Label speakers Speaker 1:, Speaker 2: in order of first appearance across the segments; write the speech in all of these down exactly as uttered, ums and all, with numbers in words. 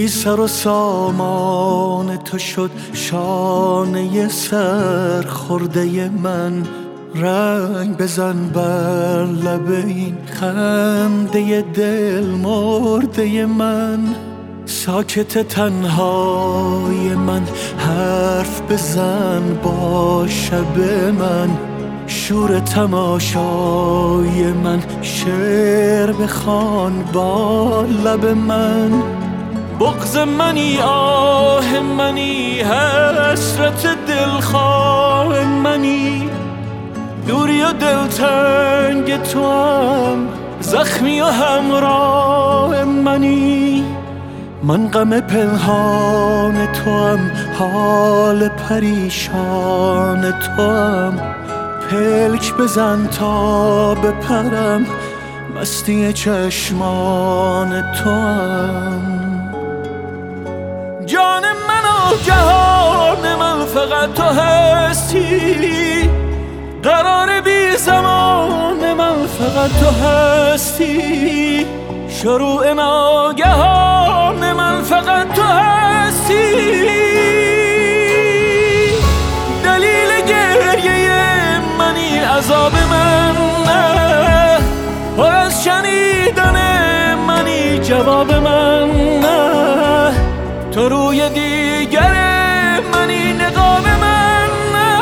Speaker 1: بی سر و سامان تو شد شانه سر خورده من. رنگ بزن بر لب این خنده دل مرده من. ساکت تنهای من حرف بزن با شب من. شور تماشای من شعر بخوان با لب من. بغض منی آه منی حسرت دلخواه منی. دوری و دلتنگ تو هم زخمی و همراه منی. من غم پنهان تو هم حال پریشان تو هم. پلک بزن تا بپرم مستی چشمان تو هم. جان من و جهان من فقط تو هستی. قرار بی زمان من فقط تو هستی. شروع ناگهان من فقط تو هستی. دلیل گریه منی عذاب من نه. پر از شنیدن منی جواب من نه. تو روی دیگر منی نقاب من نه.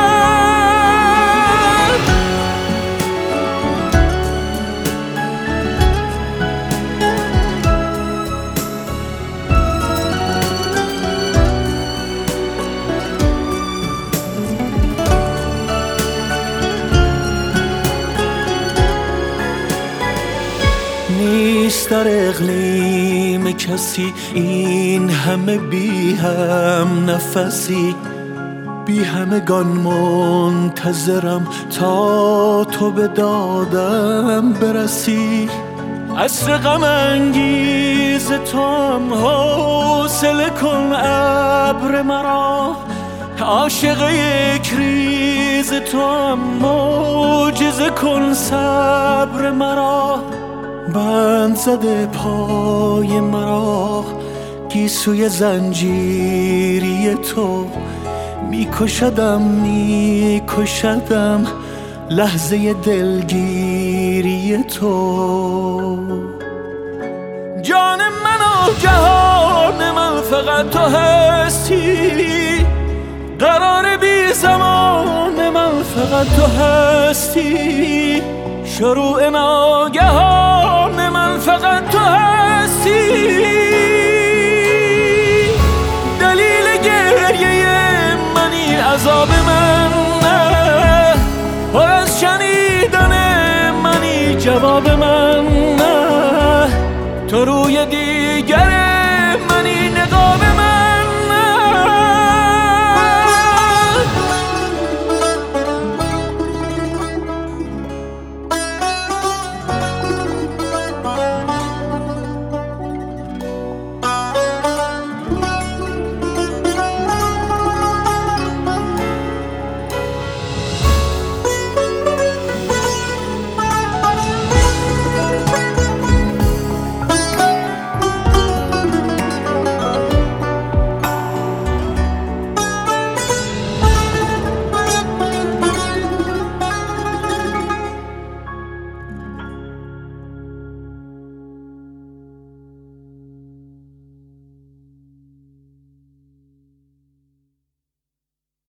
Speaker 1: نیست در اقلیم کسی این همه بی هم نفسی. بی همگان منتظرم تا تو به دادم برسی. عصر غم انگیز تو هم حوصله کن ابر مرا. عاشق یک ریز تو هم معجزه کن صبر مرا. بند زده پای مرا گیسوی زنجیری تو. میکشدم میکشدم لحظه دلگیری تو. جان من و جهان من فقط تو هستی. قرار بی زمان من فقط تو هستی. شروع ناگهان من فقط تو هستی. دلیل گریه منی عذاب من نه. پر از شنیدن منی جواب من نه. تو روی دی